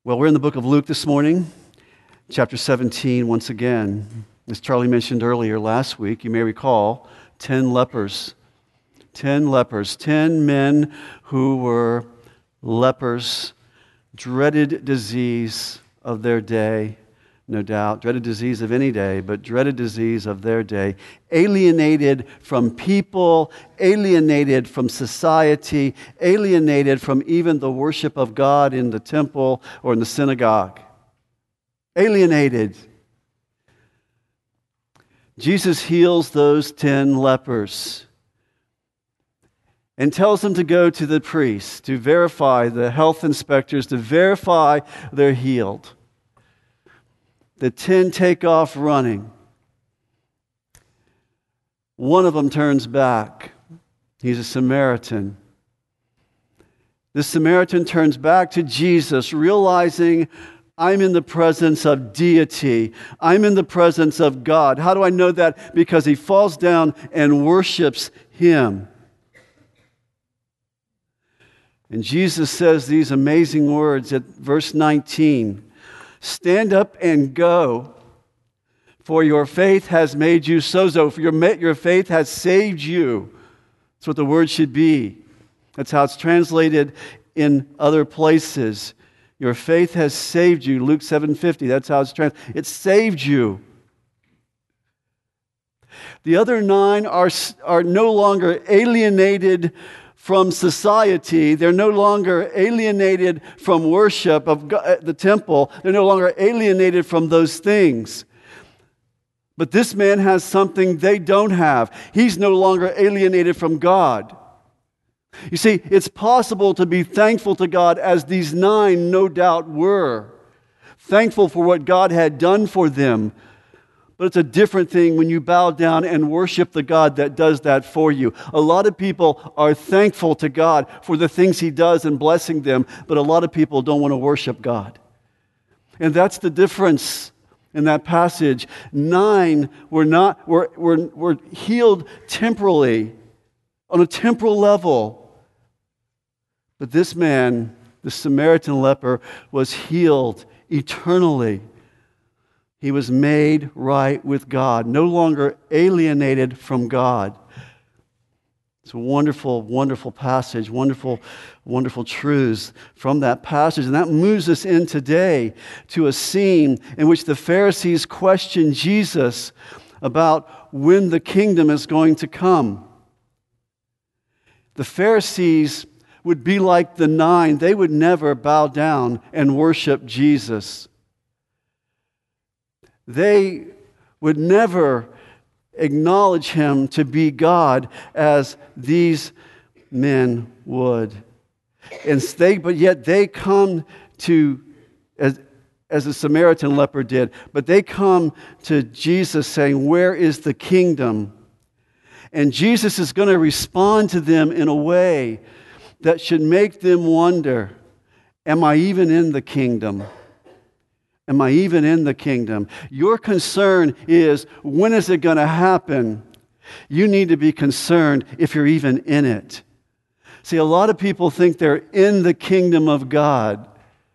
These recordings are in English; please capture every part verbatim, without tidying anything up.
Well, we're in the book of Luke this morning, chapter seventeen, once again. As Charlie mentioned earlier last week, you may recall, ten lepers. Ten lepers, ten men who were lepers, dreaded disease of their day, no doubt, dreaded disease of any day, but dreaded disease of their day, alienated from people, alienated from society, alienated from even the worship of God in the temple or in the synagogue. Alienated. Jesus heals those ten lepers and tells them to go to the priests to verify, the health inspectors, to verify they're healed. The ten take off running. One of them turns back. He's a Samaritan. The Samaritan turns back to Jesus, realizing, I'm in the presence of deity. I'm in the presence of God. How do I know that? Because he falls down and worships him. And Jesus says these amazing words at verse nineteen. Stand up and go, for your faith has made you sozo. For your, your faith has saved you. That's what the word should be. That's how it's translated in other places. Your faith has saved you. Luke seven fifty, that's how it's translated. It saved you. The other nine are, are no longer alienated from society. They're no longer alienated from worship of God, the temple. They're no longer alienated from those things. But this man has something they don't have. He's no longer alienated from God. You see, it's possible to be thankful to God, as these nine no doubt were. Thankful for what God had done for them. But it's a different thing when you bow down and worship the God that does that for you. A lot of people are thankful to God for the things he does and blessing them, but a lot of people don't want to worship God. And that's the difference in that passage. Nine were not were, were, were healed temporally, on a temporal level. But this man, the Samaritan leper, was healed eternally. He was made right with God, no longer alienated from God. It's a wonderful, wonderful passage, wonderful, wonderful truths from that passage. And that moves us in today to a scene in which the Pharisees question Jesus about when the kingdom is going to come. The Pharisees would be like the nine. They would never bow down and worship Jesus. They would never acknowledge him to be God as these men would. And they, but yet they come to, as, as the Samaritan leper did, but they come to Jesus saying, where is the kingdom? And Jesus is going to respond to them in a way that should make them wonder, am I even in the kingdom? Am I even in the kingdom? Your concern is, when is it going to happen? You need to be concerned if you're even in it. See, a lot of people think they're in the kingdom of God,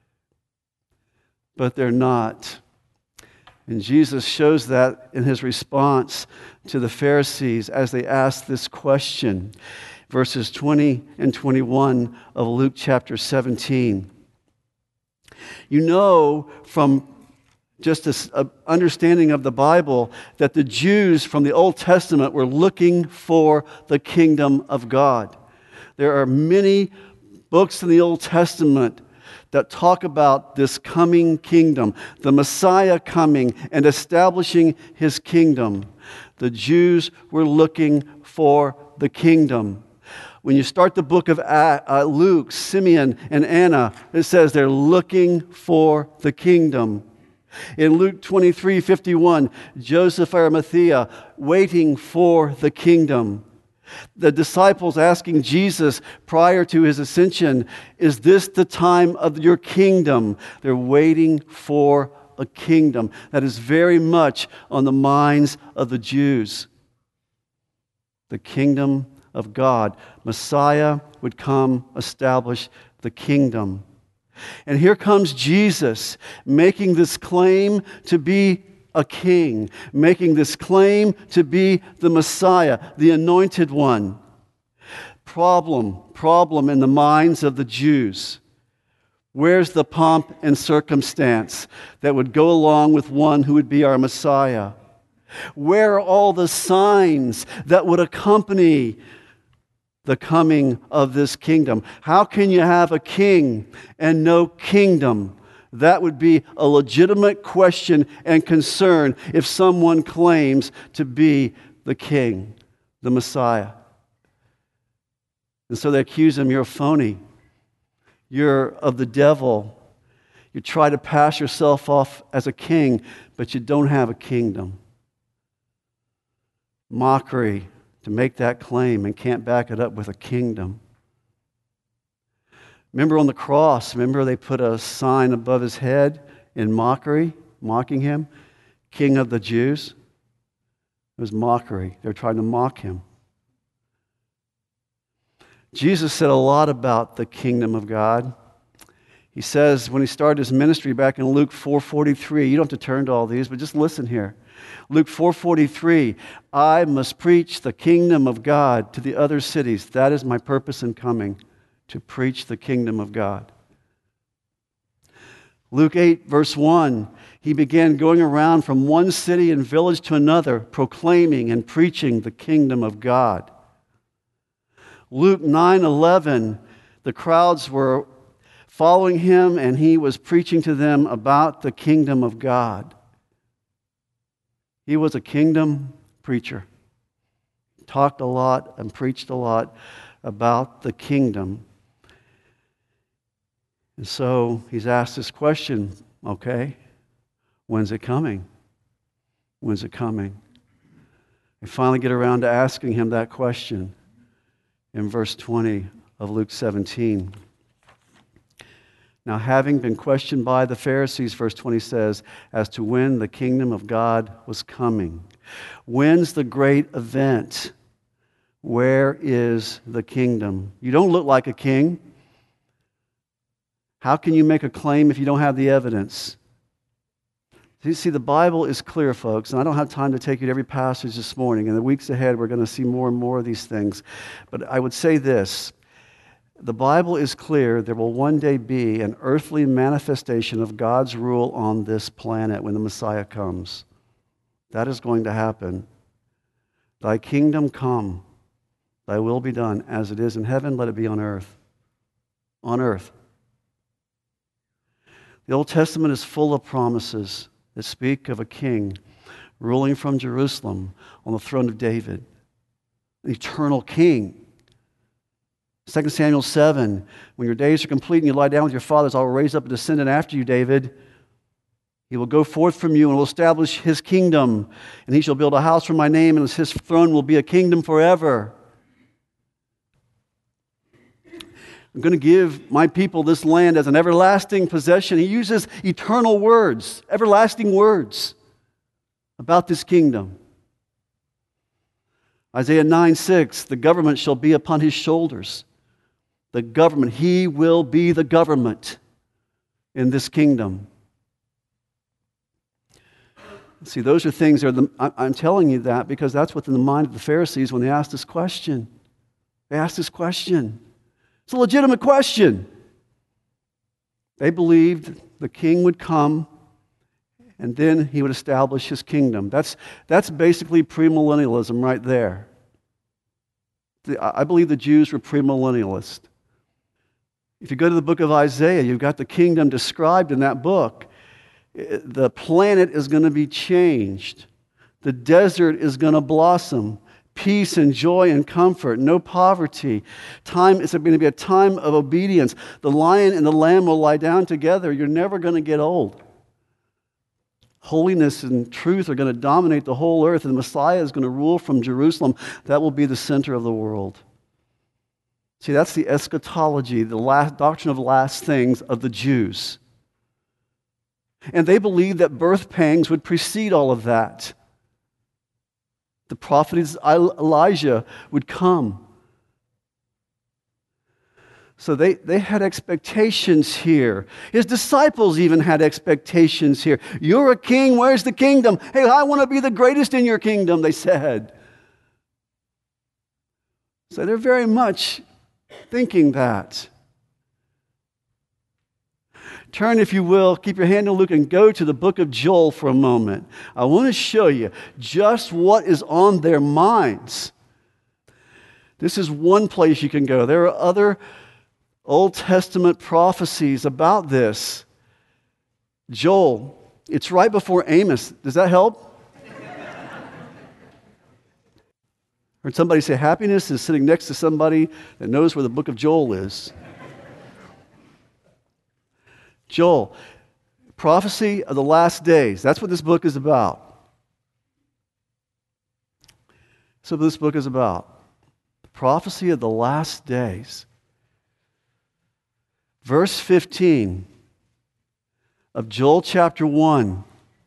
but they're not. And Jesus shows that in his response to the Pharisees as they ask this question. Verses twenty and twenty-one of Luke chapter seventeen. You know from just an understanding of the Bible that the Jews from the Old Testament were looking for the kingdom of God. There are many books in the Old Testament that talk about this coming kingdom, the Messiah coming and establishing his kingdom. The Jews were looking for the kingdom. When you start the book of Luke, Simeon and Anna, it says they're looking for the kingdom. In Luke twenty-three fifty-one, Joseph Arimathea waiting for the kingdom. The disciples asking Jesus prior to his ascension, is this the time of your kingdom? They're waiting for a kingdom. That is very much on the minds of the Jews. The kingdom of God. Messiah would come establish the kingdom. And here comes Jesus making this claim to be a king, making this claim to be the Messiah, the anointed one. Problem, problem in the minds of the Jews. Where's the pomp and circumstance that would go along with one who would be our Messiah? Where are all the signs that would accompany the coming of this kingdom? How can you have a king and no kingdom? That would be a legitimate question and concern if someone claims to be the king, the Messiah. And so they accuse him, you're a phony. You're of the devil. You try to pass yourself off as a king, but you don't have a kingdom. Mockery to make that claim and can't back it up with a kingdom. Remember on the cross, remember they put a sign above his head in mockery, mocking him? King of the Jews. It was mockery. They were trying to mock him. Jesus said a lot about the kingdom of God. He says when he started his ministry back in Luke four forty-three, you don't have to turn to all these, but just listen here. Luke four forty-three, I must preach the kingdom of God to the other cities. That is my purpose in coming, to preach the kingdom of God. Luke eight, verse one, he began going around from one city and village to another, proclaiming and preaching the kingdom of God. Luke nine eleven, the crowds were following him and he was preaching to them about the kingdom of God. He was a kingdom preacher. Talked a lot and preached a lot about the kingdom. And so he's asked this question, okay, when's it coming? When's it coming? We finally get around to asking him that question in verse twenty of Luke seventeen. Now, having been questioned by the Pharisees, verse twenty says, as to when the kingdom of God was coming. When's the great event? Where is the kingdom? You don't look like a king. How can you make a claim if you don't have the evidence? You see, the Bible is clear, folks, and I don't have time to take you to every passage this morning. In the weeks ahead, we're going to see more and more of these things. But I would say this. The Bible is clear. There will one day be an earthly manifestation of God's rule on this planet when the Messiah comes. That is going to happen. Thy kingdom come, thy will be done, as it is in heaven, let it be on earth. On earth. The Old Testament is full of promises that speak of a king ruling from Jerusalem on the throne of David, an eternal king. Second Samuel seven, when your days are complete and you lie down with your fathers, I will raise up a descendant after you, David. He will go forth from you and will establish his kingdom, and he shall build a house for my name, and his throne will be a kingdom forever. I'm going to give my people this land as an everlasting possession. He uses eternal words, everlasting words about this kingdom. Isaiah nine six, the government shall be upon his shoulders. The government, he will be the government in this kingdom. See, those are things that are the, I'm telling you that because that's what's in the mind of the Pharisees when they asked this question. They asked this question. It's a legitimate question. They believed the king would come and then he would establish his kingdom. That's, that's basically premillennialism right there. I believe the Jews were premillennialists. If you go to the book of Isaiah, you've got the kingdom described in that book. The planet is going to be changed. The desert is going to blossom. Peace and joy and comfort, no poverty. Time is going to be a time of obedience. The lion and the lamb will lie down together. You're never going to get old. Holiness and truth are going to dominate the whole earth, and the Messiah is going to rule from Jerusalem. That will be the center of the world. See, that's the eschatology, the last, doctrine of last things of the Jews. And they believed that birth pangs would precede all of that. The prophet Elijah would come. So they, they had expectations here. His disciples even had expectations here. You're a king, where's the kingdom? Hey, I want to be the greatest in your kingdom, they said. So they're very much thinking that. Turn, if you will, keep your hand in Luke and go to the book of Joel for a moment. I want to show you just what is on their minds. This is one place you can go. There are other Old Testament prophecies about this. Joel, it's right before Amos. Does that help? Heard somebody say happiness is sitting next to somebody that knows where the book of Joel is. Joel, prophecy of the last days. That's what this book is about. That's what this book is about. The prophecy of the last days. Verse fifteen of Joel chapter one.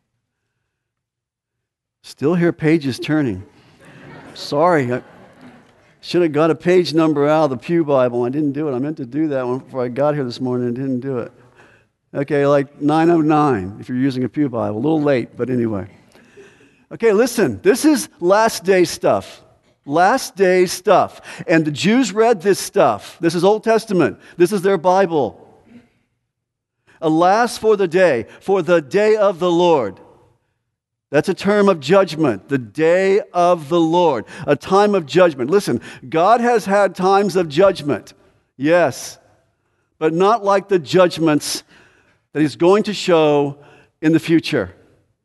Still hear pages turning. Sorry, I should have got a page number out of the Pew Bible. I didn't do it. I meant to do that one before I got here this morning and didn't do it. Okay, like nine oh nine if you're using a Pew Bible. A little late, but anyway. Okay, listen. This is last day stuff. Last day stuff. And the Jews read this stuff. This is Old Testament. This is their Bible. Alas for the day, for the day of the Lord. That's a term of judgment. The day of the Lord. A time of judgment. Listen, God has had times of judgment. Yes. But not like the judgments that He's going to show in the future.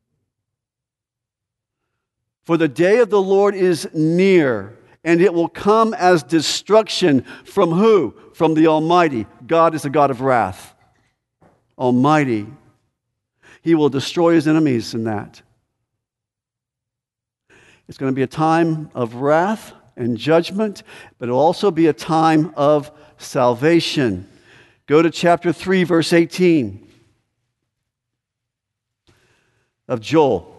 For the day of the Lord is near, and it will come as destruction from who? From the Almighty. God is a God of wrath. Almighty. He will destroy His enemies in that. It's going to be a time of wrath and judgment, but it will also be a time of salvation. Go to chapter three, verse eighteen of Joel.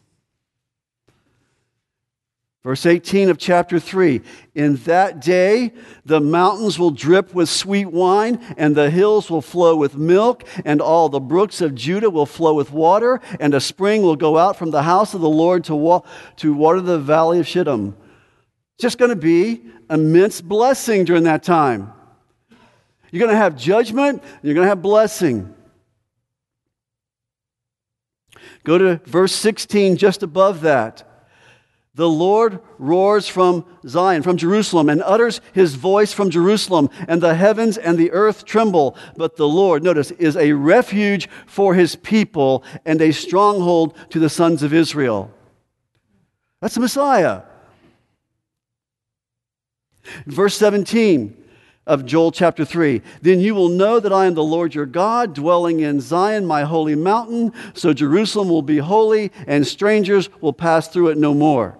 Verse eighteen of chapter three, in that day the mountains will drip with sweet wine, and the hills will flow with milk, and all the brooks of Judah will flow with water, and a spring will go out from the house of the Lord to, wa- to water the valley of Shittim. It's just going to be immense blessing during that time. You're going to have judgment, and you're going to have blessing. Go to verse sixteen, just above that. The Lord roars from Zion, from Jerusalem, and utters His voice from Jerusalem, and the heavens and the earth tremble. But the Lord, notice, is a refuge for His people and a stronghold to the sons of Israel. That's the Messiah. Verse seventeen of Joel chapter three. Then you will know that I am the Lord your God, dwelling in Zion, my holy mountain. So Jerusalem will be holy, and strangers will pass through it no more.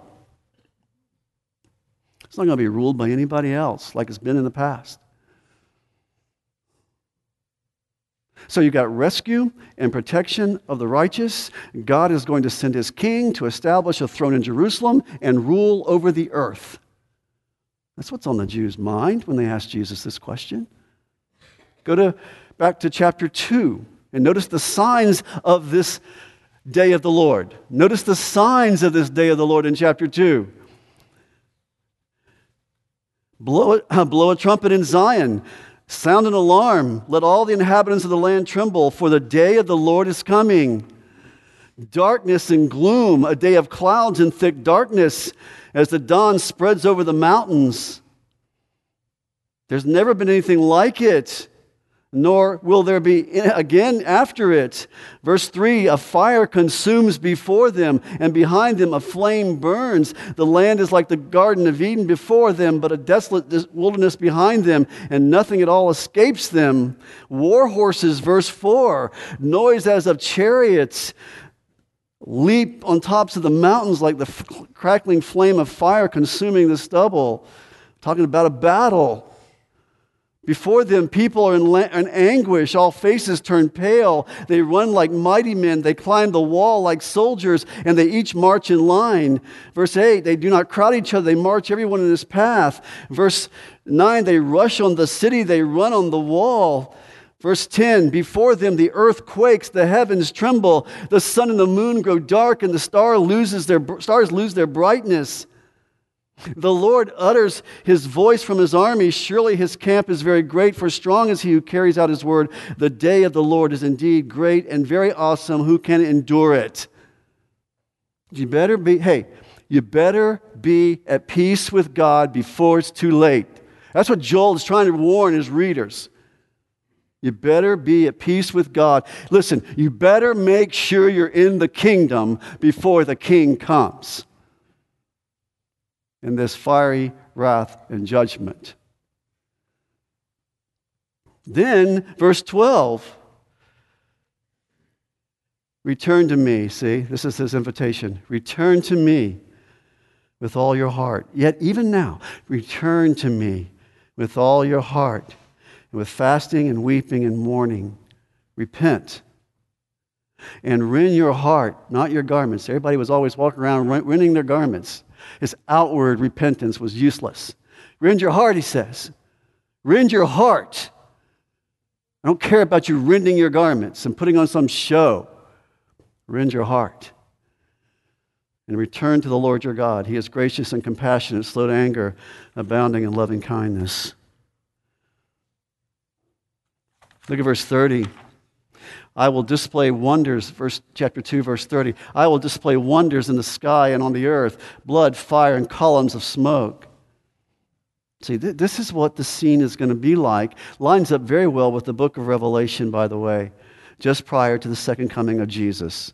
It's not going to be ruled by anybody else like it's been in the past. So you've got rescue and protection of the righteous. God is going to send His king to establish a throne in Jerusalem and rule over the earth. That's what's on the Jews' mind when they ask Jesus this question. Go to back to chapter two and notice the signs of this day of the Lord. Notice the signs of this day of the Lord in chapter two. Blow a, uh, blow a trumpet in Zion. Sound an alarm. Let all the inhabitants of the land tremble, for the day of the Lord is coming. Darkness and gloom, a day of clouds and thick darkness, as the dawn spreads over the mountains. There's never been anything like it, nor will there be again after it. Verse three, a fire consumes before them, and behind them a flame burns. The land is like the Garden of Eden before them, but a desolate wilderness behind them, and nothing at all escapes them. War horses, verse four, noise as of chariots, leap on tops of the mountains like the f- crackling flame of fire consuming the stubble. Talking about a battle. Before them, people are in, la- in anguish. All faces turn pale. They run like mighty men. They climb the wall like soldiers, and they each march in line. Verse eight, they do not crowd each other. They march everyone in his path. Verse nine, they rush on the city. They run on the wall. Verse ten, before them the earth quakes, the heavens tremble, the sun and the moon grow dark, and the star loses their, stars lose their brightness. The Lord utters his voice from his army. Surely his camp is very great, for strong is he who carries out his word. The day of the Lord is indeed great and very awesome. Who can endure it? You better be, hey, you better be at peace with God before it's too late. That's what Joel is trying to warn his readers. You better be at peace with God. Listen, you better make sure you're in the kingdom before the king comes in this fiery wrath and judgment. Then, verse twelve, return to me. See, this is his invitation. Return to me with all your heart. Yet even now, return to me with all your heart. And with fasting and weeping and mourning, repent and rend your heart, not your garments. Everybody was always walking around rending their garments. His outward repentance was useless. Rend your heart, he says. Rend your heart. I don't care about you rending your garments and putting on some show. Rend your heart. And return to the Lord your God. He is gracious and compassionate, slow to anger, abounding in loving kindness. Look at verse thirty. I will display wonders, verse chapter two, verse thirty. I will display wonders in the sky and on the earth, blood, fire, and columns of smoke. See, th- this is what the scene is going to be like. Lines up very well with the book of Revelation, by the way, just prior to the second coming of Jesus.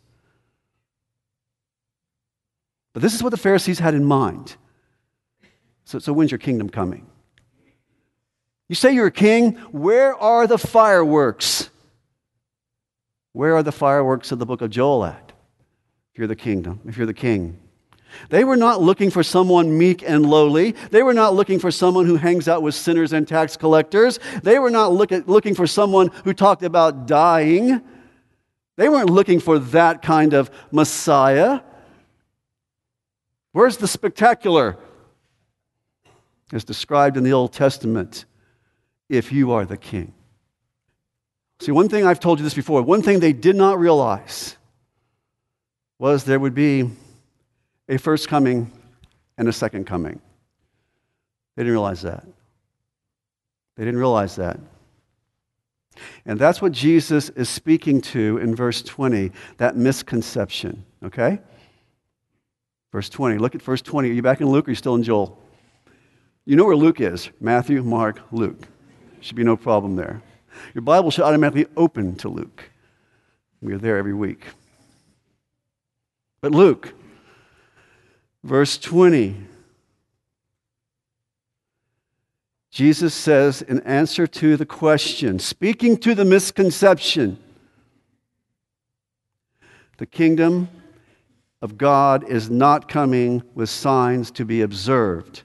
But this is what the Pharisees had in mind. So, so when's your kingdom coming? You say you're a king, where are the fireworks? Where are the fireworks of the book of Joel at? If you're the kingdom, if you're the king. They were not looking for someone meek and lowly. They were not looking for someone who hangs out with sinners and tax collectors. They were not look at, looking for someone who talked about dying. They weren't looking for that kind of Messiah. Where's the spectacular? As described in the Old Testament, if you are the king. See, one thing, I've told you this before, one thing they did not realize was there would be a first coming and a second coming. They didn't realize that. They didn't realize that. And that's what Jesus is speaking to in verse twenty, that misconception, okay? Verse twenty, look at verse twenty. Are you back in Luke or are you still in Joel? You know where Luke is. Matthew, Mark, Luke. Should be no problem there. Your Bible should automatically open to Luke. We are there every week. But Luke, verse twenty, Jesus says in answer to the question, speaking to the misconception, the kingdom of God is not coming with signs to be observed.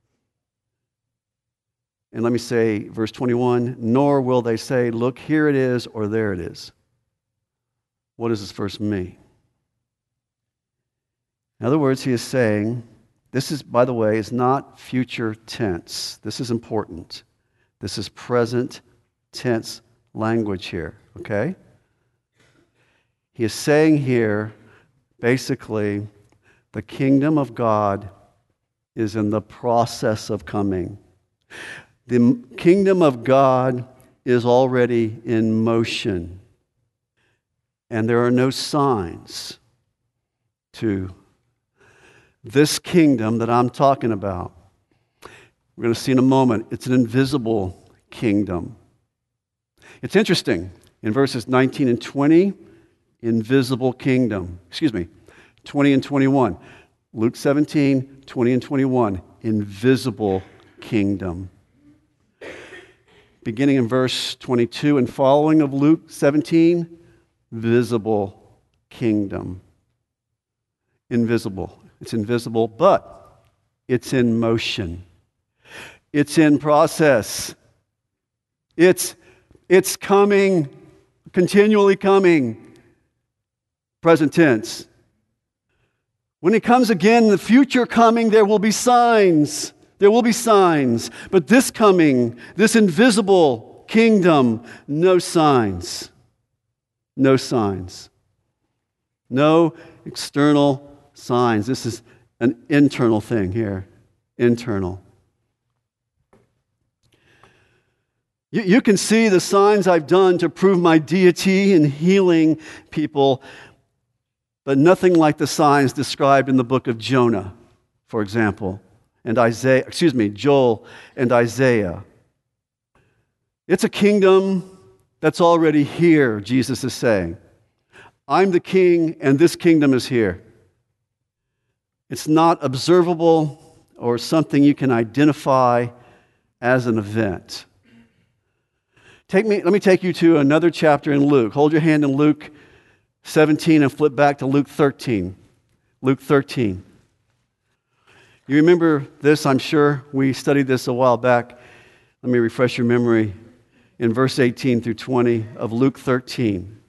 And let me say, verse twenty-one, nor will they say, look, here it is, or there it is. What does this verse mean? In other words, he is saying, this is, by the way, is not future tense. This is important. This is present tense language here, okay? He is saying here, basically, the kingdom of God is in the process of coming. The kingdom of God is already in motion, and there are no signs to this kingdom that I'm talking about. We're going to see in a moment, it's an invisible kingdom. It's interesting, in verses nineteen and twenty, invisible kingdom. Excuse me, twenty and twenty-one. Luke seventeen, twenty and twenty-one, invisible kingdom. Beginning in verse twenty-two and following of Luke seventeen, visible kingdom. Invisible. It's invisible, but it's in motion. It's in process. It's, it's coming, continually coming. Present tense. When it comes again, the future coming, there will be signs. There will be signs. But this coming, this invisible kingdom, no signs. No signs. No external signs. This is an internal thing here. Internal. You, you can see the signs I've done to prove my deity in healing people, but nothing like the signs described in the book of Jonah, for example, and Isaiah, excuse me, Joel and Isaiah. It's a kingdom that's already here, Jesus is saying. I'm the king, and this kingdom is here. It's not observable or something you can identify as an event. Take me, let me take you to another chapter in Luke. Hold your hand in Luke seventeen and flip back to Luke thirteen. Luke thirteen. You remember this, I'm sure. We studied this a while back. Let me refresh your memory in verse eighteen through twenty of Luke thirteen.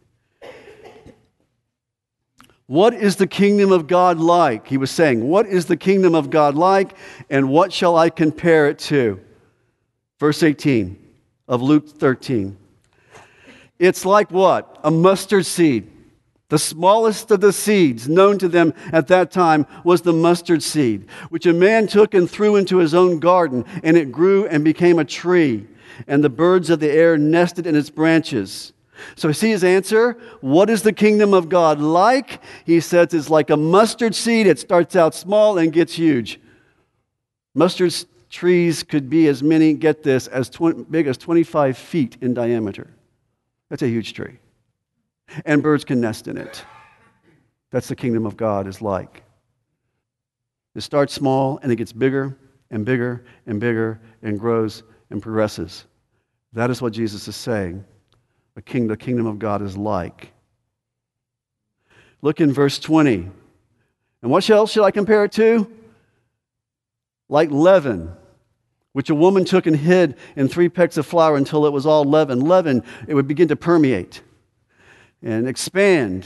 What is the kingdom of God like? He was saying, what is the kingdom of God like, and what shall I compare it to? Verse eighteen of Luke thirteen. It's like what? A mustard seed. The smallest of the seeds known to them at that time was the mustard seed, which a man took and threw into his own garden, and it grew and became a tree, and the birds of the air nested in its branches. So see his answer? What is the kingdom of God like? He says it's like a mustard seed. It starts out small and gets huge. Mustard trees could be as many, get this, as twenty, big as twenty-five feet in diameter. That's a huge tree. And birds can nest in it. That's the kingdom of God is like. It starts small and it gets bigger and bigger and bigger and grows and progresses. That is what Jesus is saying. A king, the kingdom of God is like. Look in verse twenty. And what else shall I compare it to? Like leaven, which a woman took and hid in three pecks of flour until it was all leaven. Leaven, it would begin to permeate and expand.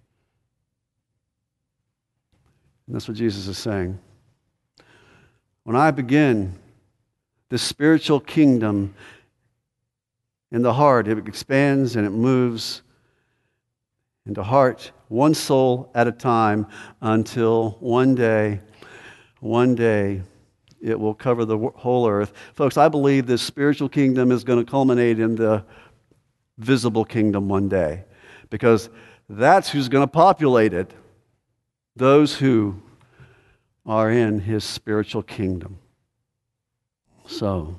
And that's what Jesus is saying. When I begin this spiritual kingdom in the heart, it expands and it moves into heart, one soul at a time, until one day, one day, it will cover the whole earth. Folks, I believe this spiritual kingdom is going to culminate in the visible kingdom one day, because that's who's going to populate it, those who are in his spiritual kingdom. So,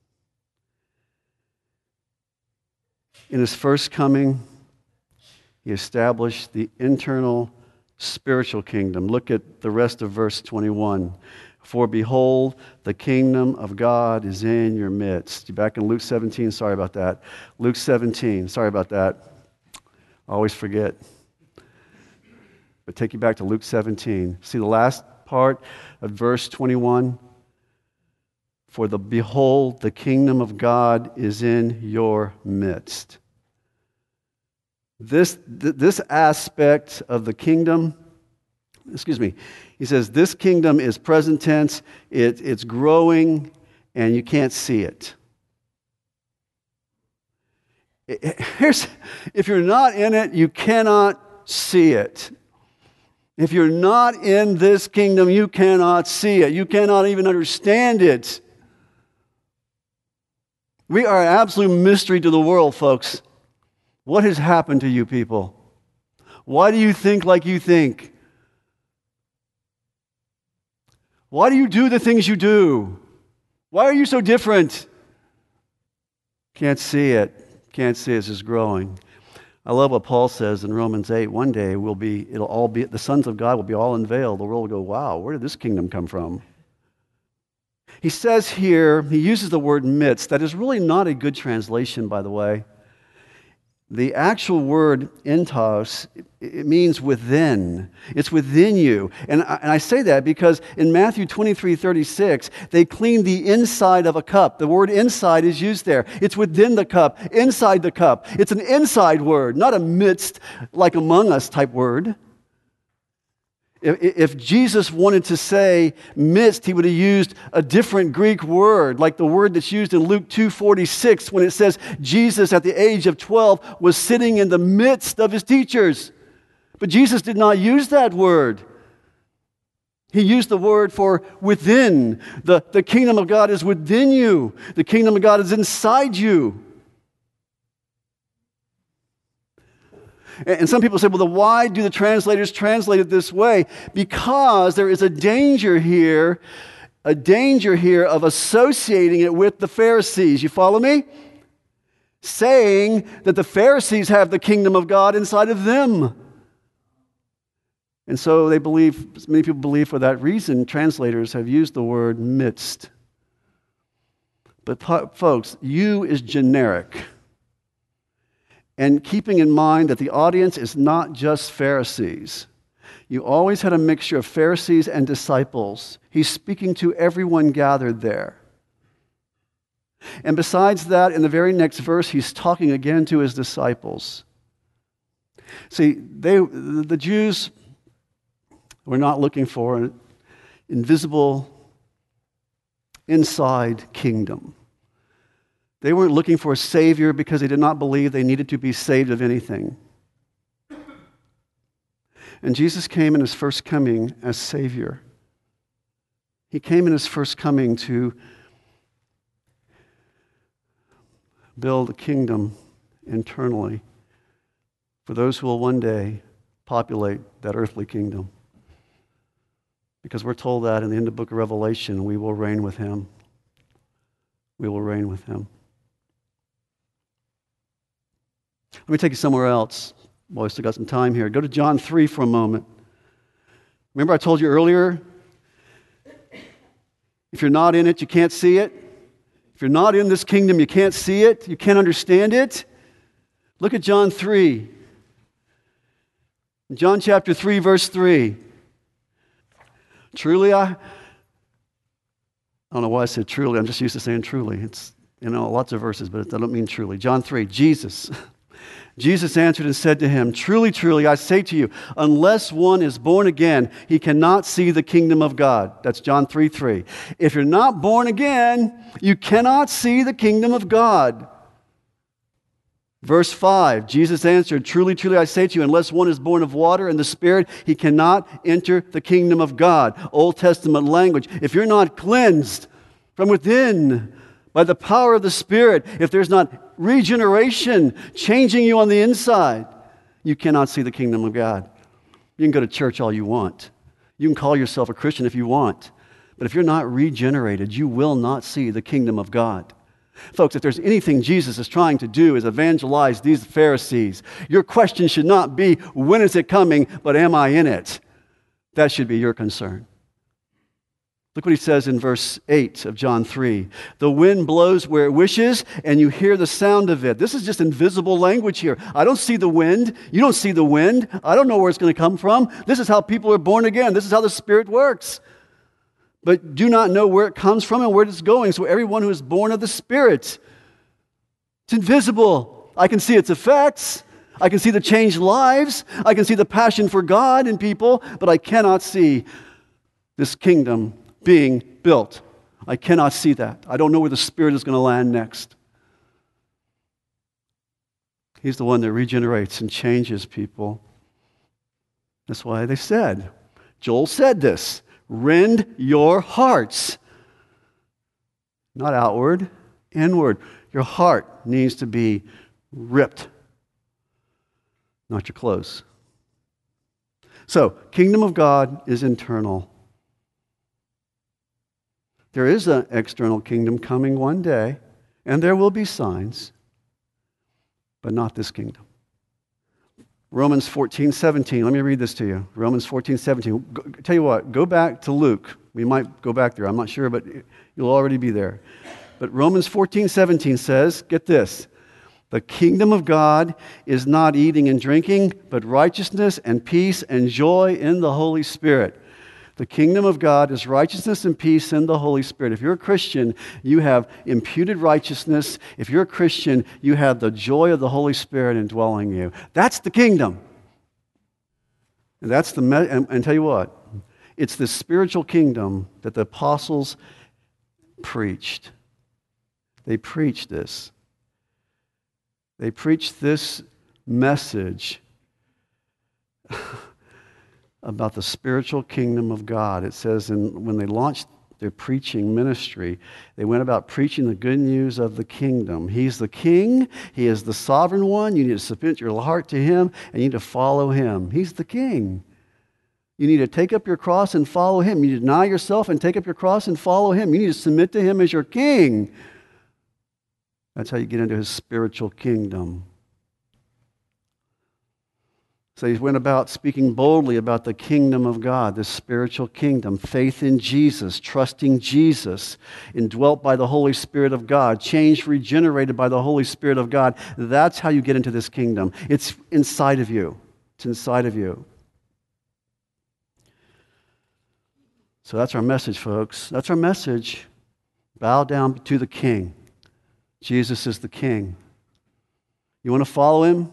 in his first coming, he established the internal spiritual kingdom. Look at the rest of verse twenty-one. For behold, the kingdom of God is in your midst. Back in Luke seventeen, sorry about that. Luke seventeen, sorry about that. I always forget. But take you back to Luke seventeen. See the last part of verse twenty-one? For the behold, the kingdom of God is in your midst. This, th- this aspect of the kingdom, excuse me, he says this kingdom is present tense, it, it's growing, and you can't see it. it, it here's, if you're not in it, you cannot see it. If you're not in this kingdom, you cannot see it. You cannot even understand it. We are an absolute mystery to the world, folks. What has happened to you people? Why do you think like you think? Why do you do the things you do? Why are you so different? Can't see it. Can't see it. It's just growing. I love what Paul says in Romans eight. One day we'll be, it'll all be, the sons of God will be all unveiled. The world will go, wow, where did this kingdom come from? He says here, he uses the word midst. That is really not a good translation, by the way. The actual word entos It means within. It's within you. And I, and I say that because in Matthew twenty-three thirty-six, they clean the inside of a cup. The word inside is used there. It's within the cup, inside the cup. It's an inside word, not a midst, like among us type word. If, if Jesus wanted to say midst, he would have used a different Greek word, like the word that's used in Luke two forty-six when it says Jesus at the age of twelve was sitting in the midst of his teachers. But Jesus did not use that word. He used the word for within. The, the kingdom of God is within you. The kingdom of God is inside you. And, and some people say, well, then why do the translators translate it this way? Because there is a danger here, a danger here of associating it with the Pharisees. You follow me? Saying that the Pharisees have the kingdom of God inside of them. And so they believe, many people believe for that reason, translators have used the word midst. But folks, you is generic. And keeping in mind that the audience is not just Pharisees. You always had a mixture of Pharisees and disciples. He's speaking to everyone gathered there. And besides that, in the very next verse, he's talking again to his disciples. See, they, the Jews were not looking for an invisible inside kingdom. They weren't looking for a Savior because they did not believe they needed to be saved of anything. And Jesus came in his first coming as Savior. He came in his first coming to build a kingdom internally for those who will one day populate that earthly kingdom. Because we're told that in the end of the book of Revelation, we will reign with him. We will reign with him. Let me take you somewhere else. Boy, I still got some time here. Go to John three for a moment. Remember I told you earlier, if you're not in it, you can't see it. If you're not in this kingdom, you can't see it. You can't understand it. Look at John three. John chapter three, verse three. Truly, I, I don't know why I said truly. I'm just used to saying truly. It's, you know, lots of verses, but I don't mean truly. John three, Jesus. Jesus answered and said to him, truly, truly, I say to you, unless one is born again, he cannot see the kingdom of God. That's John three, three. If you're not born again, you cannot see the kingdom of God. Verse five, Jesus answered, truly, truly, I say to you, unless one is born of water and the Spirit, he cannot enter the kingdom of God. Old Testament language. If you're not cleansed from within by the power of the Spirit, if there's not regeneration changing you on the inside, you cannot see the kingdom of God. You can go to church all you want. You can call yourself a Christian if you want. But if you're not regenerated, you will not see the kingdom of God. Folks, if there's anything Jesus is trying to do is evangelize these Pharisees. Your question should not be, when is it coming, but am I in it? That should be your concern. Look what he says in verse eight of John three. The wind blows where it wishes, and you hear the sound of it. This is just invisible language here. I don't see the wind. You don't see the wind. I don't know where it's going to come from. This is how people are born again. This is how the Spirit works. But do not know where it comes from and where it's going. So everyone who is born of the Spirit, it's invisible. I can see its effects. I can see the changed lives. I can see the passion for God in people, but I cannot see this kingdom being built. I cannot see that. I don't know where the Spirit is going to land next. He's the one that regenerates and changes people. That's why they said, Joel said this, rend your hearts. Not outward, inward. Your heart needs to be ripped, not your clothes. So, kingdom of God is internal. There is an external kingdom coming one day, and there will be signs, but not this kingdom. Romans fourteen, seventeen. Let me read this to you. Romans fourteen, seventeen. Go, tell you what, go back to Luke. We might go back there. I'm not sure, but you'll already be there. But Romans fourteen, seventeen says, get this, The kingdom of God is not eating and drinking, but righteousness and peace and joy in the Holy Spirit. The kingdom of God is righteousness and peace in the Holy Spirit. If you're a Christian, you have imputed righteousness. If you're a Christian, you have the joy of the Holy Spirit indwelling you. That's the kingdom. And that's the me- and, and tell you what, it's the spiritual kingdom that the apostles preached. They preached this. They preached this message about the spiritual kingdom of God. It says in, when they launched their preaching ministry, they went about preaching the good news of the kingdom. He's the king. He is the sovereign one. You need to submit your heart to him, and you need to follow him. He's the king. You need to take up your cross and follow him. You need to deny yourself and take up your cross and follow him. You need to submit to him as your king. That's how you get into his spiritual kingdom. So he went about speaking boldly about the kingdom of God, this spiritual kingdom, faith in Jesus, trusting Jesus, indwelt by the Holy Spirit of God, changed, regenerated by the Holy Spirit of God. That's how you get into this kingdom. It's inside of you. It's inside of you. So that's our message, folks. That's our message. Bow down to the King. Jesus is the King. You want to follow him?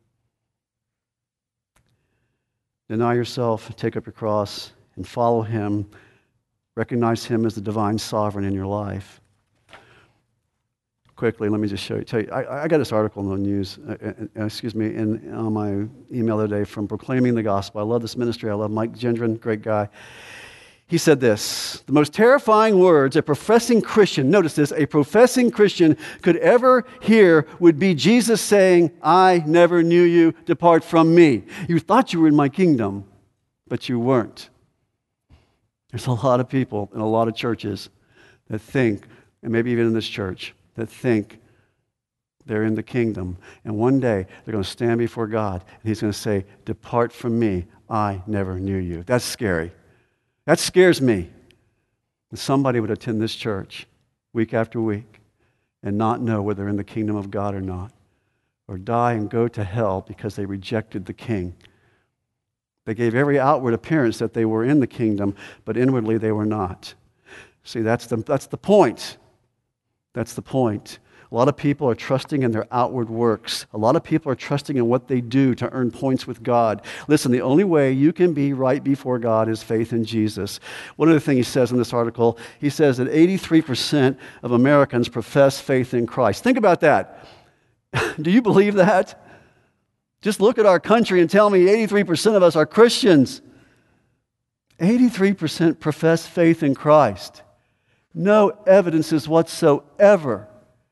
Deny yourself, take up your cross, and follow him. Recognize him as the divine sovereign in your life. Quickly, let me just show you. Tell you I, I got this article in the news, uh, uh, excuse me, in, on my email the other day from Proclaiming the Gospel. I love this ministry. I love Mike Gendron, great guy. He said this: the most terrifying words a professing Christian, notice this, a professing Christian could ever hear would be Jesus saying, I never knew you, depart from me. You thought you were in my kingdom, but you weren't. There's a lot of people in a lot of churches that think, and maybe even in this church, that think they're in the kingdom. And one day they're going to stand before God, and he's going to say, depart from me, I never knew you. That's scary. That scares me. That somebody would attend this church week after week and not know whether they're in the kingdom of God or not, or die and go to hell because they rejected the King. They gave every outward appearance that they were in the kingdom, but inwardly they were not. See, that's the, that's the point. That's the point. A lot of people are trusting in their outward works. A lot of people are trusting in what they do to earn points with God. Listen, the only way you can be right before God is faith in Jesus. One other thing he says in this article, he says that eighty-three percent of Americans profess faith in Christ. Think about that. Do you believe that? Just look at our country and tell me eighty-three percent of us are Christians. eighty-three percent profess faith in Christ. No evidences whatsoever.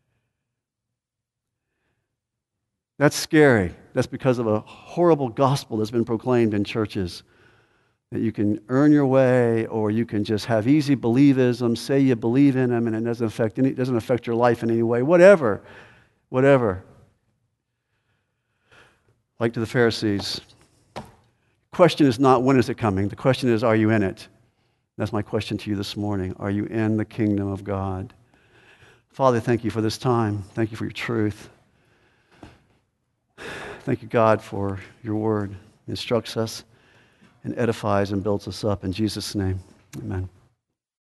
That's scary. That's because of a horrible gospel that's been proclaimed in churches. That you can earn your way, or you can just have easy believism, say you believe in him, and it doesn't affect any, it doesn't affect your life in any way. Whatever. Whatever. Like to the Pharisees. The question is not when is it coming. The question is, are you in it? That's my question to you this morning. Are you in the kingdom of God? Father, thank you for this time. Thank you for your truth. Thank you, God, for your word. It instructs us and edifies and builds us up. In Jesus' name, amen.